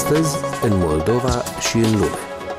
Astăzi, în Moldova și în lume.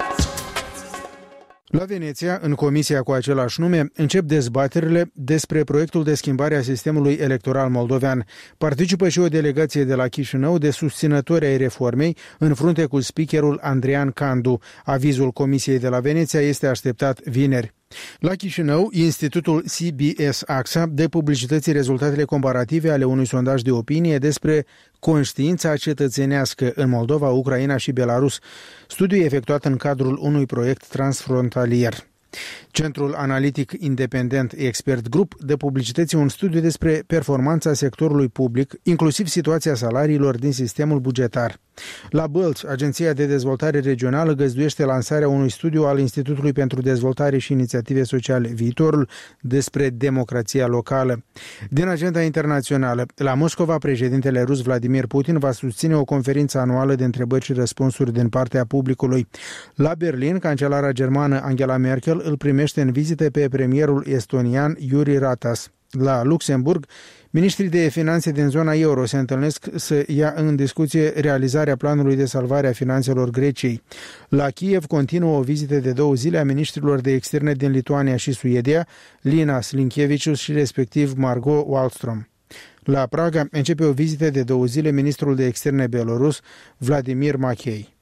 La Veneția, în comisia cu același nume, încep dezbaterile despre proiectul de schimbare a sistemului electoral moldovean. Participă și o delegație de la Chișinău de susținători ai reformei, în frunte cu speakerul Andrian Candu. Avizul comisiei de la Veneția este așteptat vineri. La Chișinău, Institutul CBS-AXA dă publicității rezultatele comparative ale unui sondaj de opinie despre conștiința cetățenească în Moldova, Ucraina și Belarus, studiu efectuat în cadrul unui proiect transfrontalier. Centrul Analitic Independent Expert Group dă publicității un studiu despre performanța sectorului public, inclusiv situația salariilor din sistemul bugetar. La Bălți, Agenția de Dezvoltare Regională găzduiește lansarea unui studiu al Institutului pentru Dezvoltare și Inițiative Sociale Viitorul despre democrația locală. Din agenda internațională, la Moscova, președintele rus Vladimir Putin va susține o conferință anuală de întrebări și răspunsuri din partea publicului. La Berlin, cancelara germană Angela Merkel îl primește în vizită pe premierul estonian Jüri Ratas. La Luxemburg, ministrii de finanțe din zona euro se întâlnesc să ia în discuție realizarea planului de salvare a finanțelor Greciei. La Kiev continuă o vizită de 2 zile a ministrilor de externe din Lituania și Suedia, Linas Linkevicius și respectiv Margot Wallström. La Praga începe o vizită de 2 zile ministrul de externe belorus, Vladimir Machei.